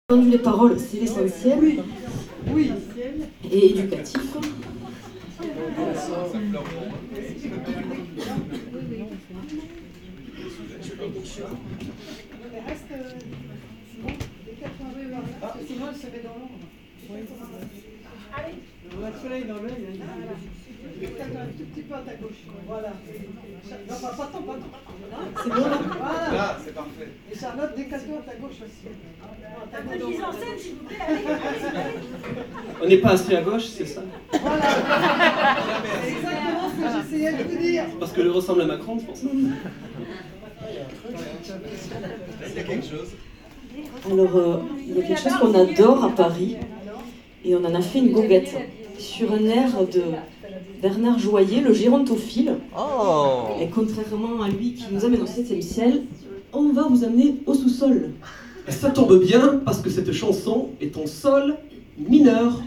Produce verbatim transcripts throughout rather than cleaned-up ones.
entendu les paroles, c'est l'essentiel. Oui. Oui. Et éducatif. Ah, sinon elle serait dans l'ombre. Allez. On a le soleil dans l'œil. Peut-être un tout petit peu à ta gauche. Voilà. Non, pas, pas tant, pas tant. C'est bon là. Voilà. Là, c'est parfait. Et Charlotte, décale-toi à ta gauche aussi. Un peu de mise en scène, s'il vous plaît. Allez, allez. On n'est pas assis à gauche, c'est ça? Voilà. C'est exactement ce que j'essayais de vous dire. Parce que je ressemble à Macron, c'est pour ça. Il y a quelque chose. Alors, euh, il y a quelque chose qu'on adore à Paris, et on en a fait une goguette sur un air de Bernard Joyer, le gérontophile. Oh. Et contrairement à lui qui nous amène au septième ciel, on va vous amener au sous-sol. Et ça tombe bien, parce que cette chanson est en sol mineur.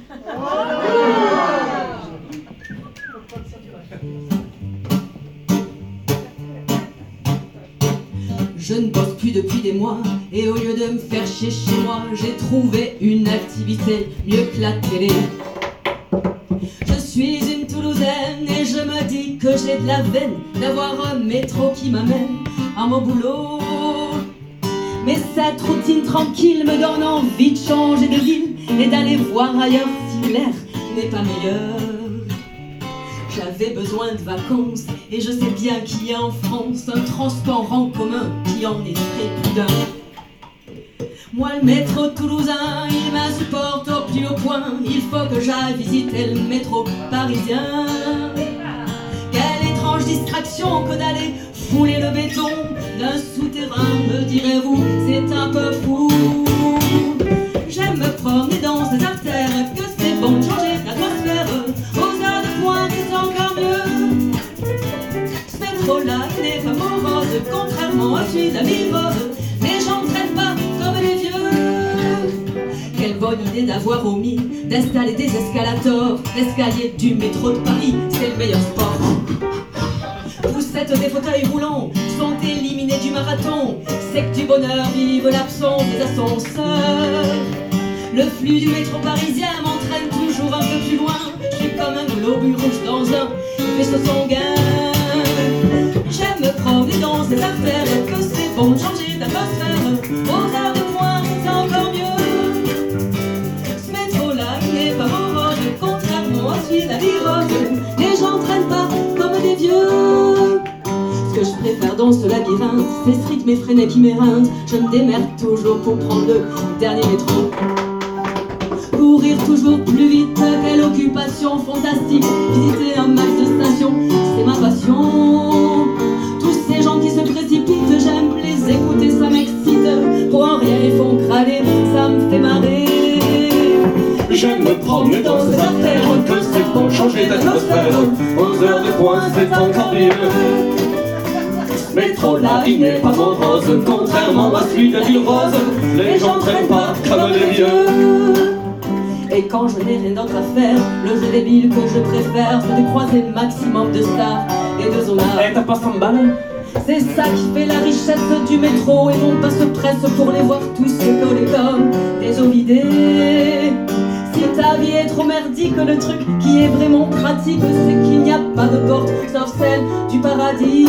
Je ne bosse plus depuis des mois, et au lieu de me faire chier chez moi, j'ai trouvé une activité mieux que la télé. Je suis une Toulousaine et je me dis que j'ai de la veine d'avoir un métro qui m'amène à mon boulot. Mais cette routine tranquille me donne envie de changer de ville et d'aller voir ailleurs si l'air n'est pas meilleur. J'avais besoin de vacances et je sais bien qu'il y a en France un transport en commun qui en est très plus d'un. Moi le métro toulousain, il m'insupporte au plus haut point. Il faut que j'aille visiter le métro parisien. Quelle étrange distraction que d'aller fouler le béton d'un souterrain, me direz-vous, c'est un peu fou. J'aime me promener dans ces artères, que c'est bon de changer d'atmosphère. Aux heures de pointe c'est encore mieux. Ce métro-là n'est pas morose, contrairement à celui de la Ville-Rose. Les gens ne traitent pas comme les vieux. Quelle bonne idée d'avoir omis d'installer des escalators. L'escalier du métro de Paris, c'est le meilleur sport. Poussettes des fauteuils roulants sont éliminés du marathon. C'est que du bonheur vive l'absence des ascenseurs. Le flux du métro parisien m'entraîne toujours un peu plus loin. Je suis comme un globule rouge dans un vaisseau sanguin. J'aime me promener dans ces artères, que c'est bon de changer d'atmosphère. Aux heures de pointe, c'est encore mieux. Ce métro-là, il n'est pas morose, contrairement à celui de la Ville-Rose. Les gens ne traînent pas comme des vieux. Ce que je préfère dans ce labyrinthe, c'est ce rythme effréné qui m'éreinte. Je me démerde toujours pour prendre le dernier métro. Courir toujours plus vite, quelle occupation fantastique. Visiter un max de stations, c'est ma passion. Tous ces gens qui se précipitent, j'aime les écouter, ça m'excite. Pour un rien ils font crâner, ça me fait marrer. J'aime me promener dans ces artères, que c'est bon changer d'atmosphère. Aux heures de pointe c'est encore mieux. Ce métro-là, il n'est pas morose, contrairement à celui de Ville-Rose. Les gens ne traînent pas comme les vieux. Et quand je n'ai rien d'autre à faire, le jeu débile que je préfère, c'est de croiser le maximum de stars et de zonards. Eh, t'as pas cent balles? C'est ça qui fait la richesse du métro, et mon pas se presse pour les voir tous se coller comme des ovidés. Si ta vie est trop merdique, le truc qui est vraiment pratique, c'est qu'il n'y a pas de porte sauf celle du paradis.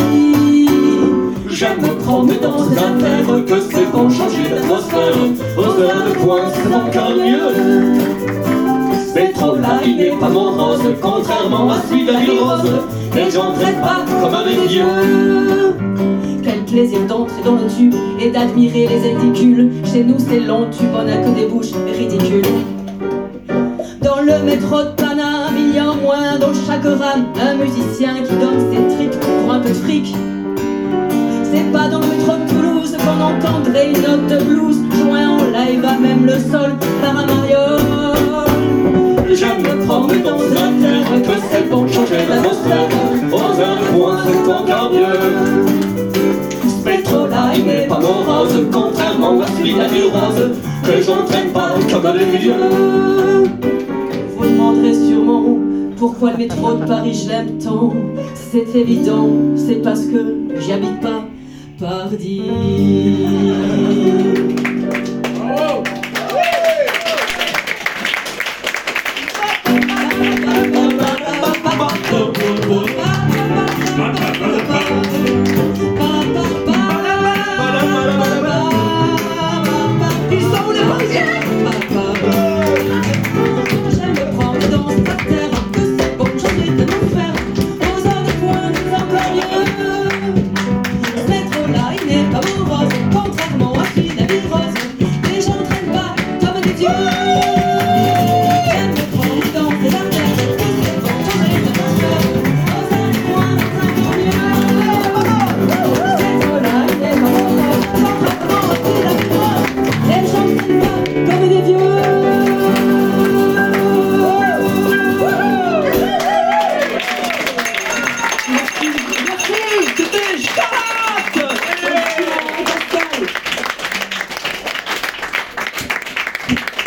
J'aime me promener dans ces affaires, que c'est bon changer d'atmosphère. Aux heures de pointe c'est encore mieux. Ce métro-là, il n'est pas morose, contrairement à celui de la Ville-Rose. Les gens ne traitent pas comme un vieux. Quel plaisir d'entrer dans le tube et d'admirer les édicules. Chez nous c'est long tube, on n'a que des bouches ridicules. Dans le métro de Paname, il y a au moins dans chaque rame un musicien qui donne ses tricks pour un peu de fric. C'est pas dans le métro de Toulouse qu'on entendrait une note de blues joint en live à même le sol par un mariole. J'aime me promener dans ces affaires, que c'est bon de changer d'atmosphère. Aux heures de pointe c'est encore mieux. Ce métro-là, il n'est pas morose, contrairement à celui de la Ville-Rose. Les gens ne traînent pas comme les vieux. Vous demanderez sûrement pourquoi le métro de Paris je l'aime tant. C'est évident, c'est parce que j'y habite pas Paris.